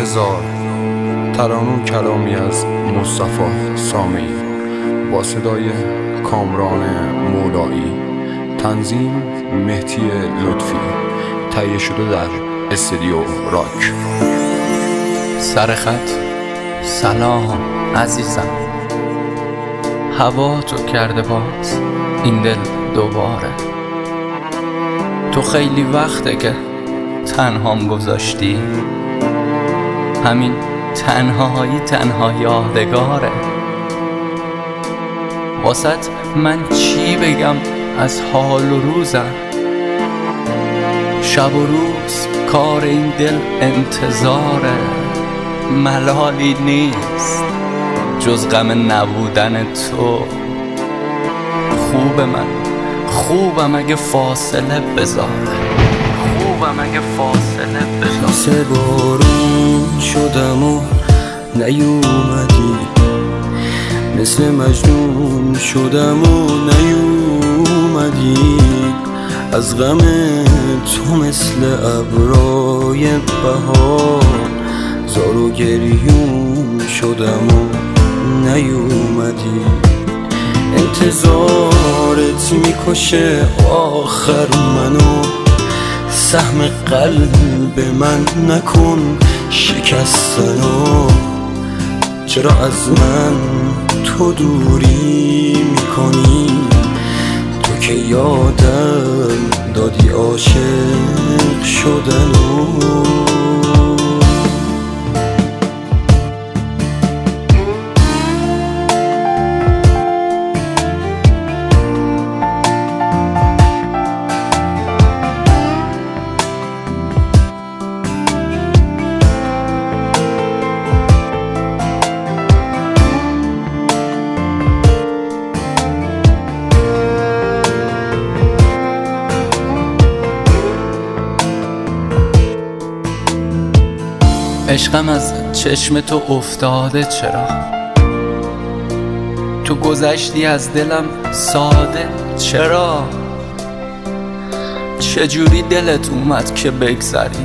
انتظار، ترانه کلامی از مصطفی سامعی با صدای کامران مولایی، تنظیم مهدی لطفی، تهیه شده در استودیو راک. سرخط سلام عزیزم، هوا تو کرده باز این دل دوباره. تو خیلی وقته که تنهام گذاشتی، همین تنهایی تنها یادگاره. واسط من چی بگم از حال و روزم، شب و روز کار این دل انتظاره. ملالی نیست جز غم نبودن تو. خوبم اگه فاصله بذاره، خوبم اگه فاصله بذاره. سه بارون شدم و نیومدی، مثل مجنون شدم و نیومدی. از غم تو مثل ابرای بهار زار و گریون شدم و نیومدی. انتظارت میکشه آخر منو، سهم قلب من نکن شکستنو. چرا از من تو دوری میکنی، تو که یادم دادی عاشق شدنو. عشقم از چشم تو افتاده، چرا تو گذشتی از دلم ساده؟ چرا چجوری دلت اومد که بگذری،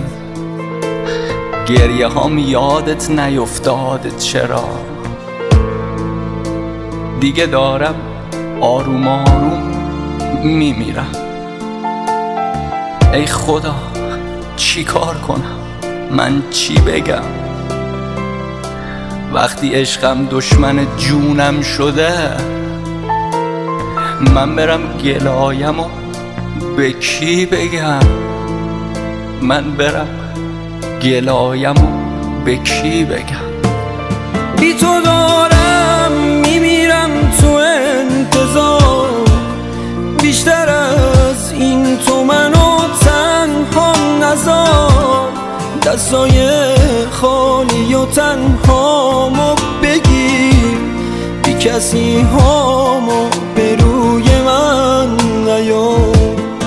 گریه هام یادت نیفتاده؟ چرا دیگه دارم آروم آروم میمیرم. ای خدا چی کار کنم، من چی بگم وقتی عشقم دشمن جونم شده؟ من برم گلایم و به کی بگم، من برم گلایم و به کی بگم؟ بی تو دارم میمیرم تو انتظار، بیشتر از این تو منو تنها نذار. دستای خالی و تنهامو بگیر، بی کسی هامو به روی من نیار.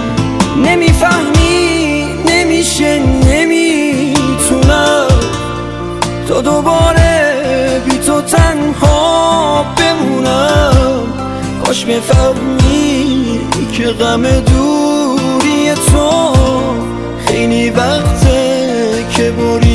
نمیفهمی نمیشه نمیتونم تا دوباره بی تو تنها بمونم. کاش بفهمی که غم دوری تو خیلی وقته که بری